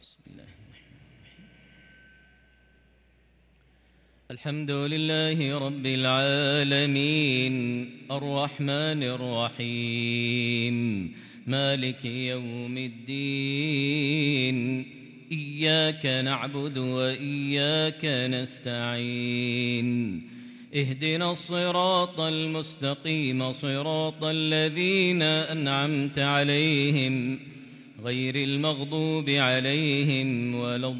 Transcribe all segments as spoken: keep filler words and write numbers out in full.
بسم الله الحمد لله رب العالمين الرحمن الرحيم مالك يوم الدين إياك نعبد وإياك نستعين اهدنا الصراط المستقيم صراط الذين أنعمت عليهم غير المغضوب عليهم ولا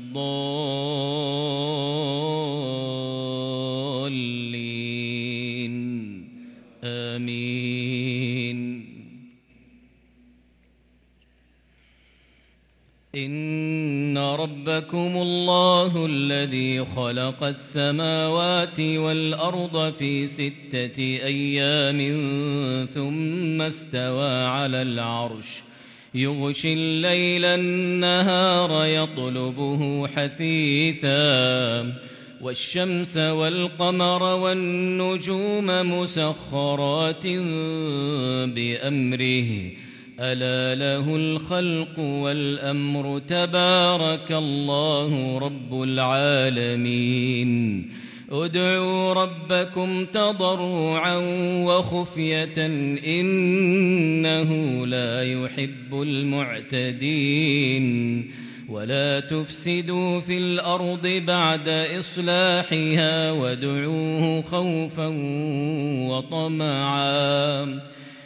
الضالين آمين. إن ربكم الله الذي خلق السماوات والأرض في ستة أيام ثم استوى على العرش يغشي الليل النهار يطلبه حثيثا والشمس والقمر والنجوم مسخرات بأمره ألا له الخلق والأمر تبارك الله رب العالمين. ادعوا ربكم تضرعا وخفية إنه لا يحب المعتدين. ولا تفسدوا في الأرض بعد إصلاحها وادعوه خوفا وطمعا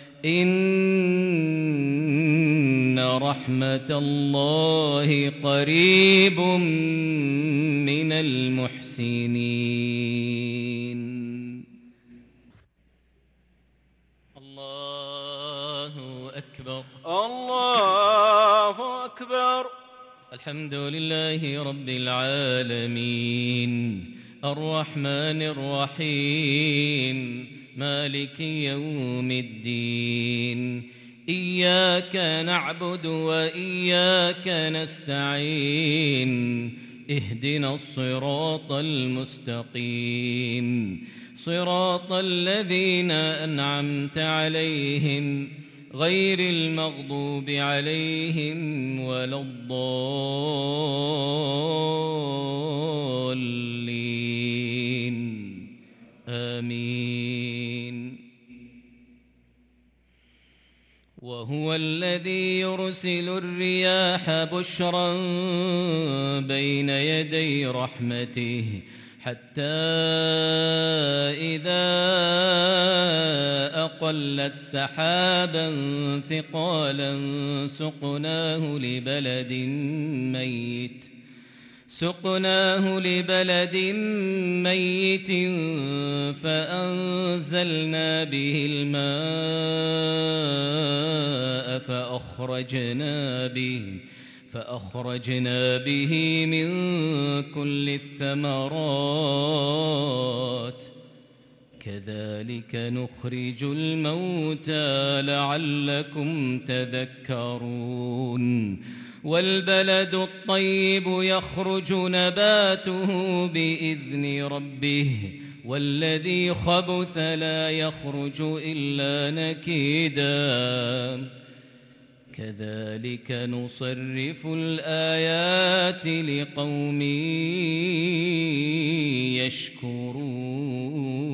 إن رحمة الله قريب من المحسنين. الله أكبر الله أكبر. الحمد لله رب العالمين الرحمن الرحيم مالك يوم الدين إياك نعبد وإياك نستعين اهدنا الصراط المستقيم صراط الذين أنعمت عليهم غير المغضوب عليهم ولا الضالين آمين. وهو الذي يرسل الرياح بشرا بين يدي رحمته حتى إذا أقلت سحابا ثقالا سقناه لبلد ميت سقناه لبلد ميت فأنزلنا به الماء فأخرجنا به فأخرجنا به من كل الثمرات كذلك نخرج الموتى لعلكم تذكرون. والبلد الطيب يخرج نباته بإذن ربه والذي خبث لا يخرج إلا نكيدا كذلك نصرف الآيات لقوم يشكرون.